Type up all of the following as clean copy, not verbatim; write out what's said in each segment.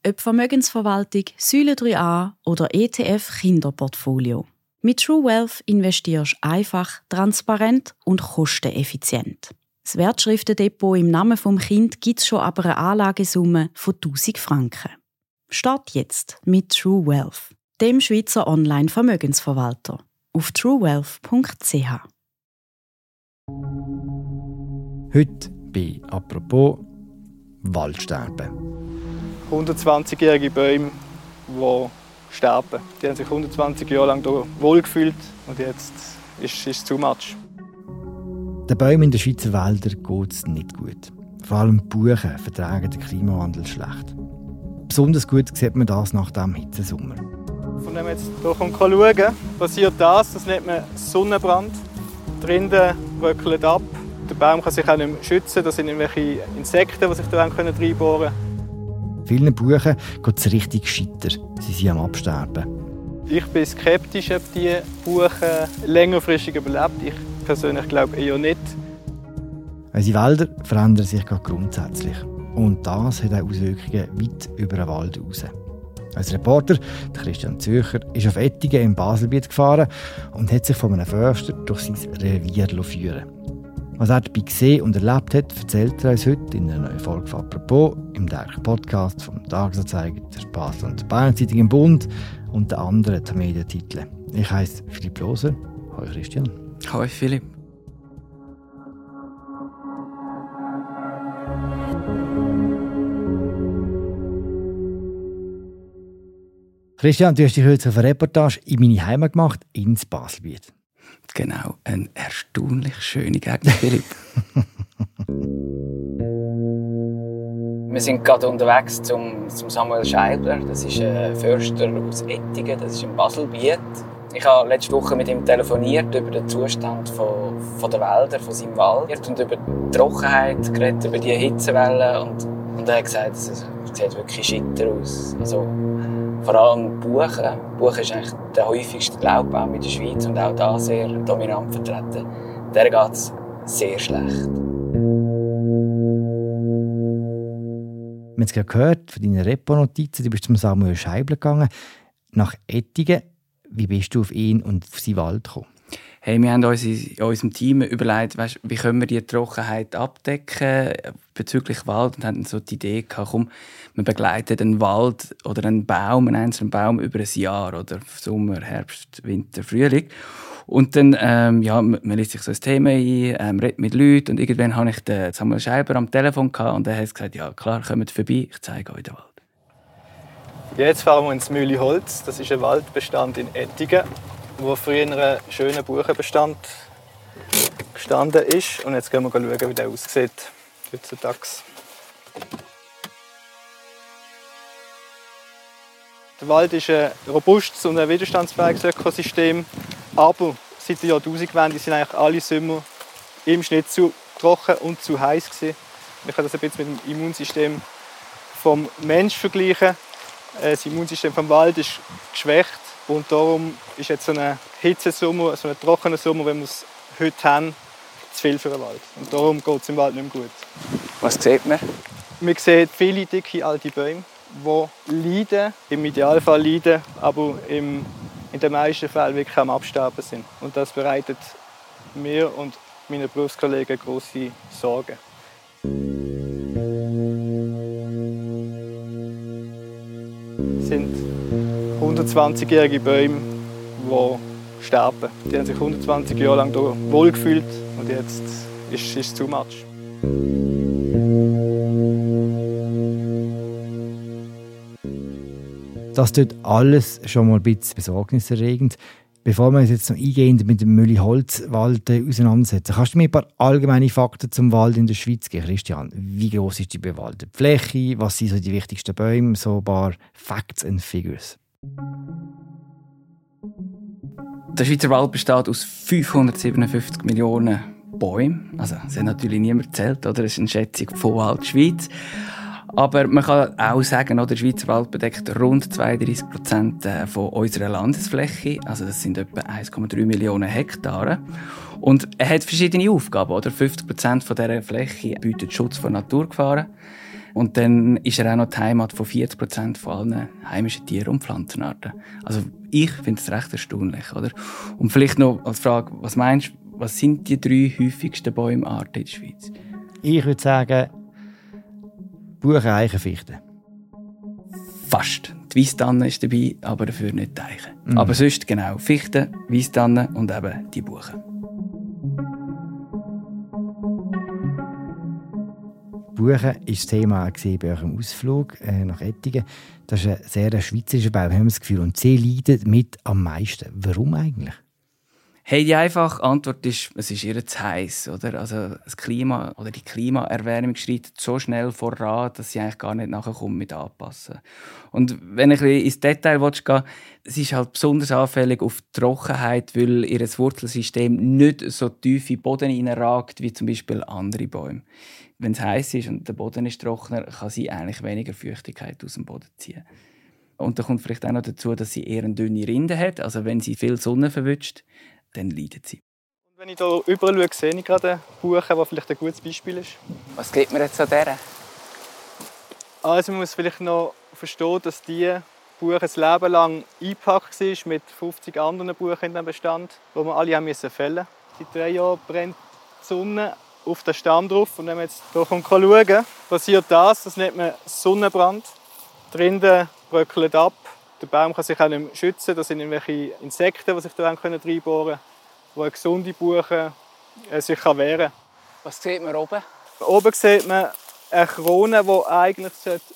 ob Vermögensverwaltung, Säule 3a oder ETF Kinderportfolio. Mit True Wealth investierst du einfach, transparent und kosteneffizient. Das Wertschriftendepot im Namen des Kindes gibt es schon aber eine Anlagesumme von 1000 Franken. Start jetzt mit True Wealth, dem Schweizer Online-Vermögensverwalter, auf truewealth.ch. Heute bei «Apropos» Waldsterben. 120-jährige Bäume, die sterben. Die haben sich 120 Jahre lang wohlgefühlt und jetzt ist es too much. Den Bäumen in den Schweizer Wäldern geht es nicht gut. Vor allem die Buchen vertragen den Klimawandel schlecht. Besonders gut sieht man das nach dem Hitzesommer. Wenn man jetzt hier schauen, passiert das nennt man Sonnenbrand. Die Rinde bröckelt ab. Der Baum kann sich auch nicht mehr schützen. Da sind irgendwelche Insekten, die sich da reinbohren können. Vielen Buchen geht es richtig scheiter. Sie sind am Absterben. Ich bin skeptisch, ob die Buchen längerfristig überlebt. Ich persönlich glaube eher nicht. Unsere Wälder verändern sich gerade grundsätzlich. Und das hat auch Auswirkungen weit über den Wald hinaus. Als Reporter, Christian Zürcher, ist auf Ettigen im Baselbiet gefahren und hat sich von einem Förster durch sein Revier führen. Was er dabei gesehen und erlebt hat, erzählt er uns heute in einer neuen Folge von «Apropos» im täglichen Podcast vom Tagesanzeiger, der Basel und der Bayern-Zeitung im Bund und den anderen Medientiteln. Ich heiße Philipp Loser. Hallo Christian. Hallo Philipp. Christian, du hast dich heute auf eine Reportage in meine Heimat gemacht, ins Baselbiet. Genau, eine erstaunlich schöne Gegend, Philipp. Wir sind gerade unterwegs zum Samuel Scheibler. Das ist ein Förster aus Ettigen, das ist im Baselbiet. Ich habe letzte Woche mit ihm telefoniert über den Zustand von der Wälder, von seinem Wald. Und über die Trockenheit, geredet, über die Hitzewellen. Und er hat gesagt, es sieht wirklich schitter aus. Also, vor allem Buchen. Buchen ist eigentlich der häufigste Laubbaum in der Schweiz und auch da sehr dominant vertreten. Der geht es sehr schlecht. Wir haben es gerade gehört von deinen Repo-Notizen. Du bist zum Samuel Scheibler gegangen, nach Ettigen. Wie bist du auf ihn und auf seinen Wald gekommen? Hey, wir haben uns in unserem Team überlegt, wie können wir die Trockenheit abdecken bezüglich Wald und hatten so die Idee gehabt, komm, wir begleiten einen Wald oder einen einzelnen Baum über ein Jahr oder Sommer, Herbst, Winter, Frühling. Und dann, man liest sich so ein Thema ein, redet mit Leuten und irgendwann hatte ich den Samuel Scheibler am Telefon gehabt und er hat gesagt, ja klar, kommt vorbei, ich zeige euch den Wald. Jetzt fahren wir ins Mühliholz. Das ist ein Waldbestand in Ettigen, wo früher ein schöner Buchenbestand gestanden ist. Und jetzt gehen wir schauen, wie der aussieht heutzutage. Der Wald ist ein robustes und ein widerstandsfähiges Ökosystem. Aber seit der Jahrtausendwende sind eigentlich alle Sommer im Schnitt zu trocken und zu heiß gewesen. Ich kann das ein bisschen mit dem Immunsystem vom Menschen vergleichen. Das Immunsystem vom Wald ist geschwächt und darum ist jetzt so ein Hitzesommer, so ein trockener Sommer, wenn wir es heute haben, zu viel für den Wald. Und darum geht es im Wald nicht mehr gut. Was sieht man? Man sieht viele dicke alte Bäume, die leiden, im Idealfall leiden, aber in den meisten Fällen wirklich am Absterben sind. Und das bereitet mir und meinen Berufskollegen grosse Sorgen. Es sind 120-jährige Bäume, die sterben. Die haben sich 120 Jahre lang wohlgefühlt und jetzt ist es too much. Das tut alles schon mal ein bisschen besorgniserregend. Bevor wir uns jetzt noch eingehend mit dem Mühliholzwald auseinandersetzen, kannst du mir ein paar allgemeine Fakten zum Wald in der Schweiz geben, Christian? Wie groß ist die bewaldete Fläche? Was sind so die wichtigsten Bäume? So ein paar Facts and Figures. Der Schweizer Wald besteht aus 557 Millionen Bäumen. Also, das hat natürlich niemand gezählt, oder? Das ist eine Schätzung von Waldschweiz. Aber man kann auch sagen, der Schweizer Wald bedeckt rund 32% von unserer Landesfläche. Also das sind etwa 1,3 Millionen Hektare. Und er hat verschiedene Aufgaben. Oder? 50% von dieser Fläche bietet Schutz vor Naturgefahren. Und dann ist er auch noch die Heimat von 40% von allen heimischen Tieren und Pflanzenarten. Also ich finde es recht erstaunlich, oder? Und vielleicht noch als Frage, was meinst du, was sind die 3 häufigsten Bäumarten in der Schweiz? Ich würde sagen, Buche, Eichen, Fichte. Fast. Die Weisstanne ist dabei, aber dafür nicht die Eiche. Aber sonst genau Fichte, Weisstanne und eben die Buche. Buche war das Thema bei eurem Ausflug nach Ettigen. Das ist ein sehr schweizerischer Baum, haben wir das Gefühl. Und sie leiden mit am meisten. Warum eigentlich? Hey, die einfache Antwort ist, es ist ihr zu heiß, oder? Also das Klima oder die Klimaerwärmung schreitet so schnell voran, dass sie eigentlich gar nicht nachkommt mit anpassen. Und wenn ich ins Detail gehen, es ist halt besonders anfällig auf die Trockenheit, weil ihr Wurzelsystem nicht so tief in den Boden hineinragt wie zum Beispiel andere Bäume. Wenn es heiß ist und der Boden ist trockener, kann sie eigentlich weniger Feuchtigkeit aus dem Boden ziehen. Und da kommt vielleicht auch noch dazu, dass sie eher eine dünne Rinde hat. Also wenn sie viel Sonne verwünscht, dann leidet sie. Und wenn ich hier überall schaue, sehe ich gerade eine Buche, die vielleicht ein gutes Beispiel ist. Was gibt mir jetzt an dieser? Also man muss vielleicht noch verstehen, dass diese Buche ein Leben lang eingepackt war mit 50 anderen Buchen in diesem Bestand, die wir alle haben fällen mussten. Seit 3 Jahren brennt die Sonne auf den Stamm drauf. Und wenn man jetzt hier schauen, passiert das nennt man Sonnenbrand. Die Rinde bröckelt ab. Der Baum kann sich auch nicht mehr schützen. Das sind irgendwelche Insekten, die sich da reinbohren können, wo eine gesunde Buche sich wehren kann. Was sieht man oben? Oben sieht man eine Krone, die eigentlich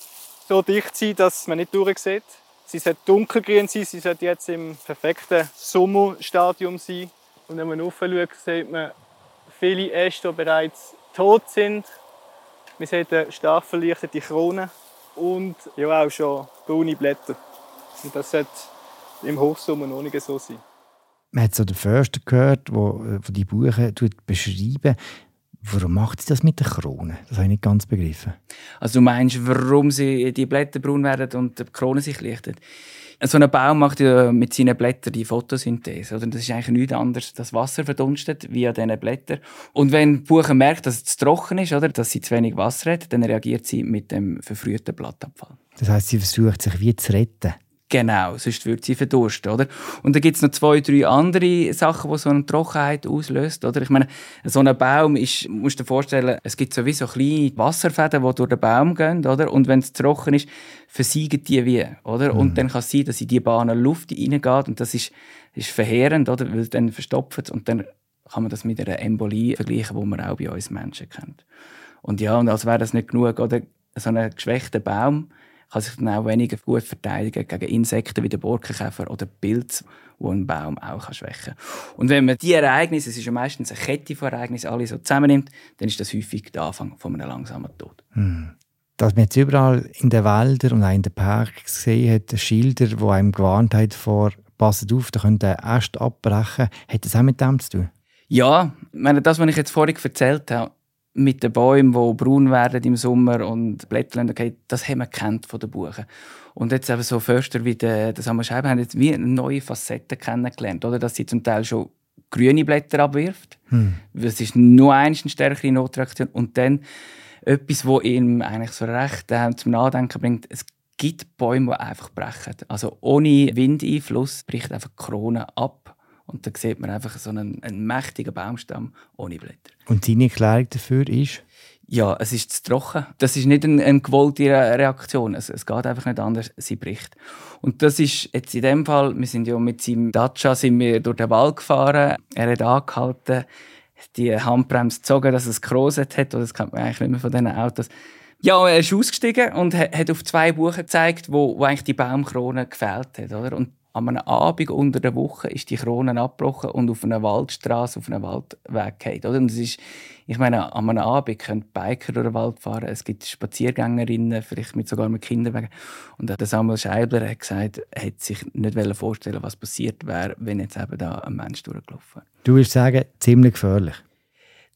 so dicht sein sollte, dass man nicht durchsieht. Sie sollte dunkelgrün sein, sie sollte jetzt im perfekten Sommerstadium sein. Und wenn man raufschaut, sieht man viele Äste, die bereits tot sind. Man sieht eine stark verlichtete Krone und ja, auch schon braune Blätter. Und das sollte im Hochsommer noch nicht so sein. Man hat so den Förster gehört, der die Buche beschreibt. Warum macht sie das mit der Krone? Das habe ich nicht ganz begriffen. Also du meinst, warum die Blätter braun werden und die Krone sich lichtet? So ein Baum macht ja mit seinen Blättern die Photosynthese. Oder? Das ist eigentlich nichts anderes. Das Wasser verdunstet via diese Blätter. Und wenn die Buche merkt, dass es zu trocken ist, oder, dass sie zu wenig Wasser hat, dann reagiert sie mit dem verfrühten Blattabfall. Das heisst, sie versucht sich wie zu retten. Genau, sonst würde sie verdursten, oder? Und dann gibt es noch 2, 3 andere Sachen, die so eine Trockenheit auslöst, oder? Ich meine, so ein Baum ist, musst du dir vorstellen, es gibt sowieso kleine Wasserfäden, die durch den Baum gehen, oder? Und wenn es trocken ist, versiegen die wie, oder? Und dann kann es sein, dass in diese Bahn Luft reingeht und das ist verheerend, oder? Weil dann verstopft es und dann kann man das mit einer Embolie vergleichen, die man auch bei uns Menschen kennt. Und ja, und als wäre das nicht genug, oder? So ein geschwächter Baum kann sich dann auch weniger gut verteidigen gegen Insekten wie den Borkenkäfer oder Pilze, die einen Baum auch schwächen kann. Und wenn man diese Ereignisse, es ist ja meistens eine Kette von Ereignissen, alle so zusammennimmt, dann ist das häufig der Anfang von einem langsamen Tod. Dass man jetzt überall in den Wäldern und auch in den Parks gesehen hat, Schilder, die einem gewarnt haben vor «Passet auf, da könnt ihr Äste abbrechen», hat das auch mit dem zu tun? Ja, ich meine, das, was ich jetzt vorhin erzählt habe, mit den Bäumen, die braun werden im Sommer und Blätter, okay, das haben wir gekannt von den Buchen. Und jetzt eben so Förster wie der Samuel Scheibe haben jetzt wie eine neue Facette kennengelernt, oder? Dass sie zum Teil schon grüne Blätter abwirft. Das ist nur eine stärkere Notreaktion. Und dann etwas, das ihm eigentlich so recht zum Nachdenken bringt. Es gibt Bäume, die einfach brechen. Also ohne Windeinfluss bricht einfach die Krone ab. Und dann sieht man einfach so einen mächtigen Baumstamm ohne Blätter. Und seine Erklärung dafür ist? Ja, es ist zu trocken. Das ist nicht eine gewollte Reaktion. Es geht einfach nicht anders. Sie bricht. Und das ist jetzt in dem Fall, wir sind ja mit seinem Dacia durch den Wald gefahren. Er hat angehalten, die Handbremse gezogen, dass es gekroset hat. Das kennt man eigentlich nicht mehr von diesen Autos. Ja, er ist ausgestiegen und hat auf 2 Buchen gezeigt, wo eigentlich die Baumkrone gefehlt hat. Oder? Und an einem Abend unter der Woche ist die Krone abgebrochen und auf einer Waldstraße, auf einem Waldweg gefallen. Und es ist, ich meine, an einem Abend können Biker durch den Wald fahren, es gibt Spaziergängerinnen, vielleicht sogar mit Kinderwagen. Und der Samuel Scheibler hat gesagt, er hätte sich nicht vorstellen, was passiert wäre, wenn jetzt eben da ein Mensch durchgelaufen wäre. Du würdest sagen, ziemlich gefährlich?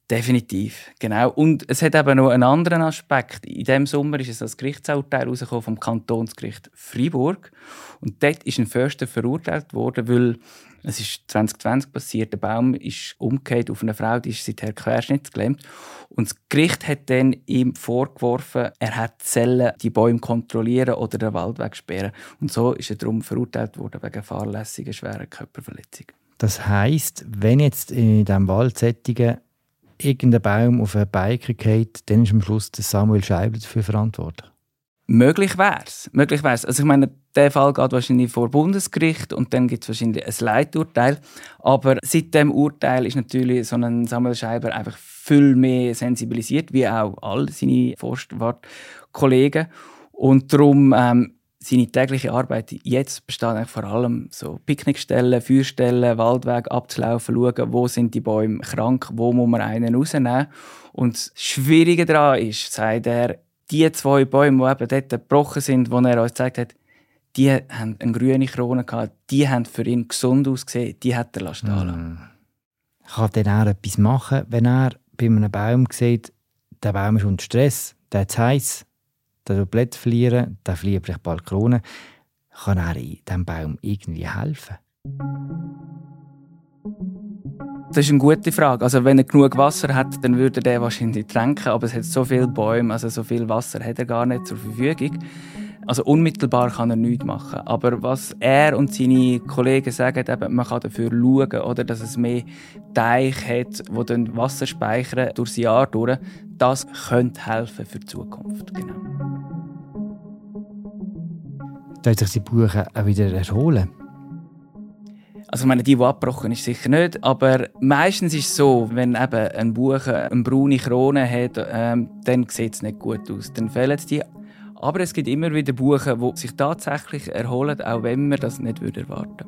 Definitiv, genau. Und es hat eben noch einen anderen Aspekt. In diesem Sommer ist ein Gerichtsurteil rausgekommen vom Kantonsgericht Freiburg. Und dort ist ein Förster verurteilt worden, weil es ist 2020 passiert. Der Baum ist umgekehrt auf eine Frau, die ist seither querschnittsgelähmt. Und das Gericht hat dann ihm vorgeworfen, er hätte die Bäume kontrollieren oder den Wald wegsperren. Und so ist er darum verurteilt worden wegen fahrlässiger schwerer Körperverletzung. Das heisst, wenn jetzt in diesem Waldsättigen irgendein Baum auf einen Biker fällt, dann ist am Schluss Samuel Scheibler dafür verantwortlich. Möglich wär's. Also ich meine, der Fall geht wahrscheinlich vor Bundesgericht und dann gibt es wahrscheinlich ein Leiturteil. Aber seit dem Urteil ist natürlich so ein Samuel Scheibler einfach viel mehr sensibilisiert, wie auch all seine Forstwart-Kollegen. Und darum seine tägliche Arbeit jetzt besteht eigentlich vor allem so Picknickstellen, Feuerstellen, Waldweg abzulaufen, schauen, wo sind die Bäume krank, wo muss man einen rausnehmen. Und das Schwierige daran ist, sagt er, die 2 Bäume, die eben dort gebrochen sind, die er uns gezeigt hat, die haben eine grüne Krone gehabt, die haben für ihn gesund ausgesehen, die hat er stehen lassen. Kann dann er etwas machen, wenn er bei einem Baum sieht, der Baum ist unter Stress, der ist heiß, der wird Blätter verlieren, der verliert vielleicht bald Kronen. Kann er diesem Baum irgendwie helfen? Das ist eine gute Frage. Also wenn er genug Wasser hat, dann würde er wahrscheinlich tränken, aber es hat so viele Bäume, also so viel Wasser hat er gar nicht zur Verfügung. Also unmittelbar kann er nichts machen. Aber was er und seine Kollegen sagen, eben, man kann dafür schauen, oder, dass es mehr Teich hat, die dann Wasser speichern durchs Jahr durch. Das könnte helfen für die Zukunft. Genau. Sollen sich die Buchen auch wieder erholen? Also ich meine, die abgebrochen ist sicher nicht, aber meistens ist es so, wenn eben ein Buche eine braune Krone hat, dann sieht es nicht gut aus, dann fehlen die. Aber es gibt immer wieder Buchen, die sich tatsächlich erholen, auch wenn man das nicht erwarten würde.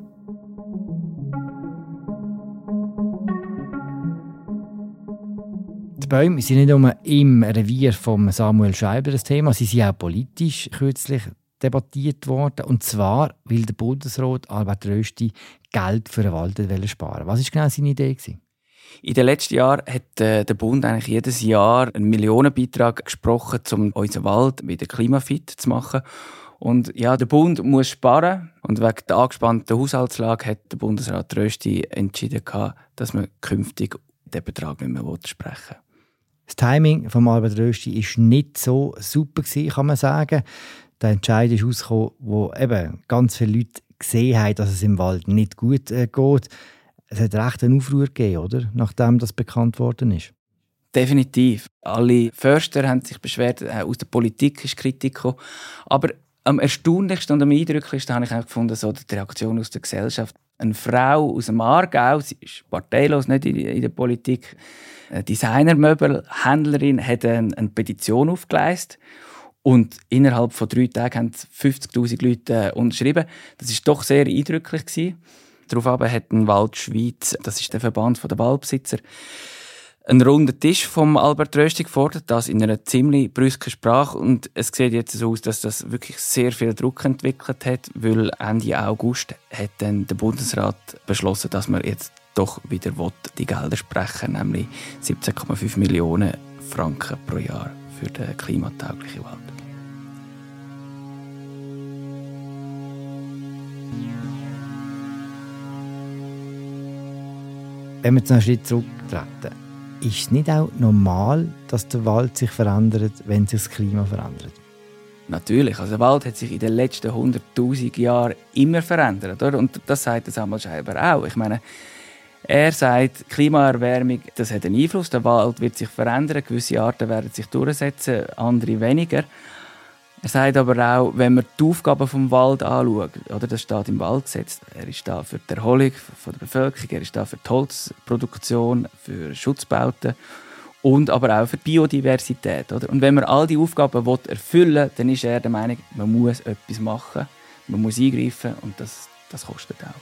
Die Bäume sind nicht nur im Revier von Samuel Scheibler das Thema, sie sind auch politisch kürzlich debattiert worden. Und zwar, weil der Bundesrat Albert Rösti Geld für den Wald sparen. Was war genau seine Idee? In den letzten Jahren hat der Bund eigentlich jedes Jahr einen Millionenbeitrag gesprochen, um unseren Wald wieder klimafit zu machen. Und ja, der Bund muss sparen. Und wegen der angespannten Haushaltslage hat der Bundesrat Rösti entschieden, dass man künftig den Betrag nicht mehr sprechen will. Das Timing von Albert Rösti war nicht so super, kann man sagen. Der Entscheid ist rausgekommen, wo eben ganz viele Leute gesehen haben, dass es im Wald nicht gut geht. Es hat recht einen Aufruhr gegeben, oder? Nachdem das bekannt worden ist. Definitiv. Alle Förster haben sich beschwert, aus der Politik ist Kritik gekommen. Aber am erstaunlichsten und am eindrücklichsten habe ich gefunden, so die Reaktion aus der Gesellschaft. Eine Frau aus dem Aargau, sie ist parteilos, nicht in der Politik, eine Designermöbelhändlerin, hat eine Petition aufgeleistet. Und innerhalb von 3 Tagen haben 50'000 Leute unterschrieben. Das war doch sehr eindrücklich. Daraufhin hat ein Wald Schweiz, das ist der Verband der Waldbesitzer, einen runden Tisch vom Albert Rösti gefordert, das in einer ziemlich brüsken Sprache. Und es sieht jetzt so aus, dass das wirklich sehr viel Druck entwickelt hat, weil Ende August hat dann der Bundesrat beschlossen, dass man jetzt doch wieder die Gelder sprechen, nämlich 17,5 Millionen Franken pro Jahr für den klimatauglichen Wald. Wenn wir jetzt noch einen Schritt zurücktreten, ist es nicht auch normal, dass der Wald sich verändert, wenn sich das Klima verändert? Natürlich. Also der Wald hat sich in den letzten 100'000 Jahren immer verändert. Oder? Und das sagt Samuel Scheibler auch. Ich meine, er sagt, Klimaerwärmung, das hat einen Einfluss. Der Wald wird sich verändern. Gewisse Arten werden sich durchsetzen, andere weniger. Er sagt aber auch, wenn man die Aufgaben des Waldes anschaut, oder das steht im Waldgesetz, er ist da für die Erholung der Bevölkerung, er ist da für die Holzproduktion, für Schutzbauten und aber auch für die Biodiversität. Oder? Und wenn man all die Aufgaben erfüllen will, dann ist er der Meinung, man muss etwas machen, man muss eingreifen und das kostet auch.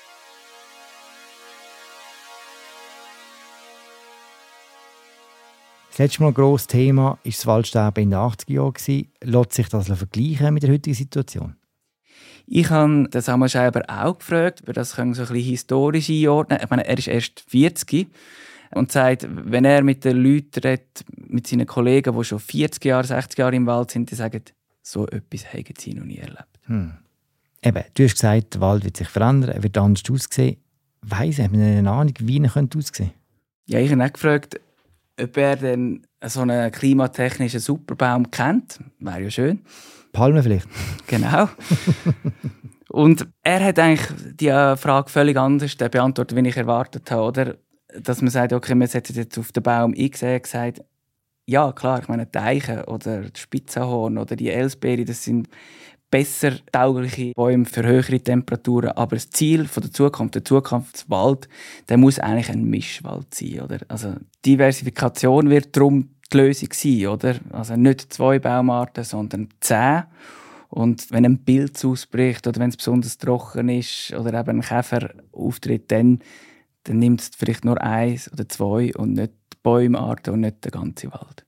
Das letzte Mal ein grosses Thema war das Waldsterben in den 80er Jahren. Lässt sich das vergleichen mit der heutigen Situation? Ich habe Samuel Scheibler auch gefragt, ob wir das so ein bisschen historisch einordnen können. Ich meine, er ist erst 40. und sagt, wenn er mit den Leuten redet, mit seinen Kollegen, die schon 40 Jahre, 60 Jahre im Wald sind, die sagen, so etwas haben sie noch nie erlebt. Eben, du hast gesagt, der Wald wird sich verändern, er wird anders aussehen. Weiss, hat man eine Ahnung, wie er aussehen könnte? Ja, ich habe auch gefragt, ob er denn so einen klimatechnischen Superbaum kennt. Wäre ja schön. Palmen vielleicht? Genau. Und er hat eigentlich die Frage völlig anders beantwortet, wie ich erwartet habe. Oder? Dass man sagt, okay, wir setzen jetzt auf den Baum X. Er hat gesagt, ja klar, ich meine, die Eichen oder das Spitzenhorn oder die Elsbeere, das sind besser taugliche Bäume für höhere Temperaturen. Aber das Ziel der Zukunft, der Zukunftswald, der muss eigentlich ein Mischwald sein. Oder? Also Diversifikation wird darum die Lösung sein. Oder? Also nicht 2 Baumarten, sondern 10. Und wenn ein Pilz ausbricht oder wenn es besonders trocken ist oder eben ein Käfer auftritt, dann nimmt es vielleicht nur 1 oder 2 und nicht die Bäumarten und nicht der ganze Wald.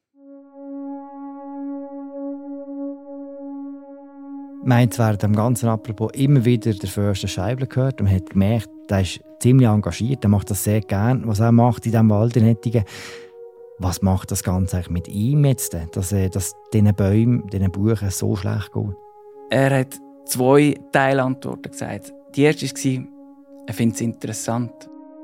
Meint während dem ganzen Apropos immer wieder der Förster Scheibler gehört und man hat gemerkt, er ist ziemlich engagiert, er macht das sehr gerne, was er macht in diesem Wald in Ettigen. Was macht das Ganze eigentlich mit ihm jetzt, dass diesen Bäumen, diesen Buchen so schlecht geht? Er hat 2 Teilantworten gesagt. Die erste war, er findet es interessant.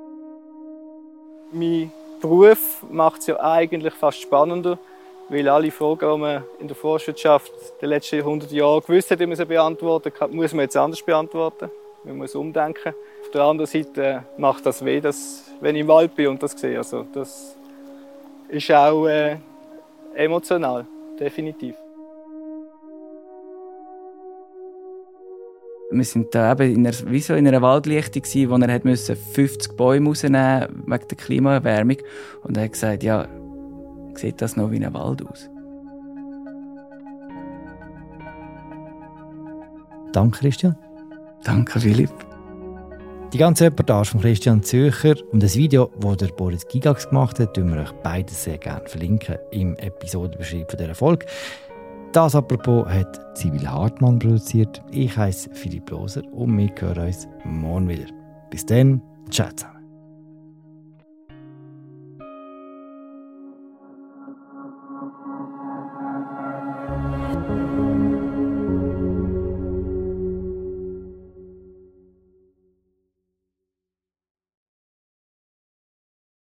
Mein Beruf macht es ja eigentlich fast spannender, weil alle Fragen, die man in der Forstwirtschaft in den letzten 100 Jahren gewusst hat, wie man sie beantworten kann, muss man jetzt anders beantworten. Man muss umdenken. Auf der anderen Seite macht das weh, wenn ich im Wald bin und das sehe. Also das ist auch emotional, definitiv. Wir waren da eben in einer Waldlichtung, wo er 50 Bäume rausnehmen musste wegen der Klimaerwärmung. Und er hat gesagt, ja, sieht das noch wie ein Wald aus? Danke, Christian. Danke, Philipp. Die ganze Reportage von Christian Zürcher und das Video, das der Boris Gigax gemacht hat, verlinken wir euch beides sehr gerne im Episodenbeschreibung dieser Folge. Das apropos hat Sibylle Hartmann produziert. Ich heiße Philipp Loser und wir hören uns morgen wieder. Bis dann, ciao zusammen.